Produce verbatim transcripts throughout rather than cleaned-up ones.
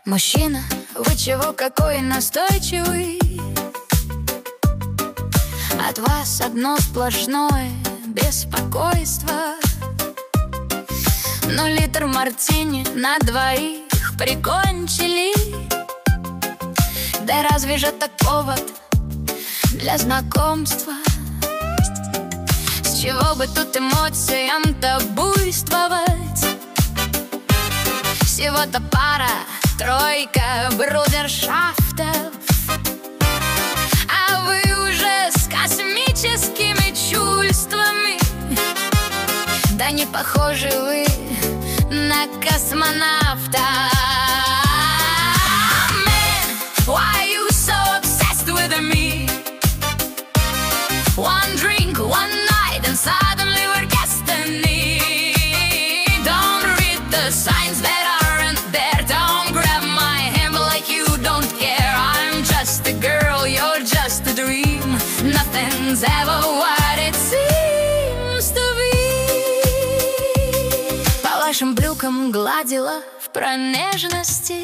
Мужчина, вы чего какой настойчивый? От вас одно сплошное беспокойство. Но литр мартини на двоих прикончили. Да разве же это повод для знакомства? С чего бы тут эмоциям-то буйствовать? Всего-то пара, тройка брудершафтов, а вы уже с космическими чувствами. Да не похожи вы на космонавта. Man, why you so obsessed with me? One drink, one night, and suddenly we're destiny. Don't read the signs that aren't there. Don't grab my hand like you don't care. I'm just a girl, you're just a dream. Nothing's ever what it seems to be. По вашим брюкам гладила в промежности.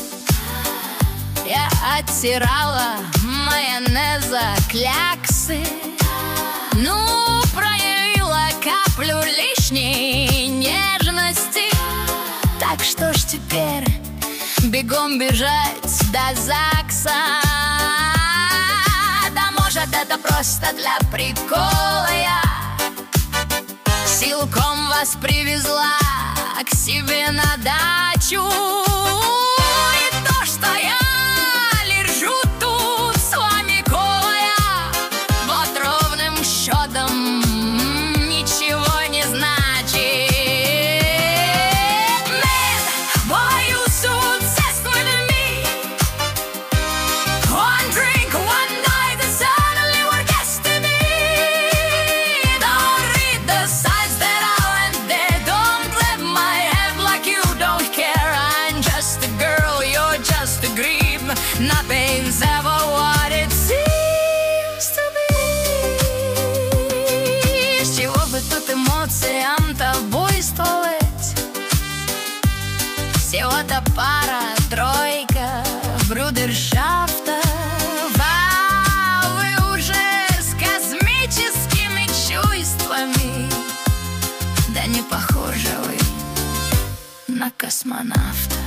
Я оттирала майонеза кляксы. Ну, проявила каплю лишней нежности. Так что ж теперь бегом бежать до ЗАГСа? Да может это просто для прикола я силком вас привезла к себе на дачу. И то, что я лежу тут с вами голая, вот ровным счетом ничего не значит. Man, why you so obsessed with me? One drink, one night, and suddenly we're destiny. Don't read the signs that aren't there. Don't grab my hand like you don't care. I'm just a girl, you're just a creep. Nothing's ever what it seems to be. С чего бы тут эмоциям-то буйствовать? Всего-то пара, тройка брудершафтов, а вы уже с космическими чувствами. Да не похожи вы на космонавта.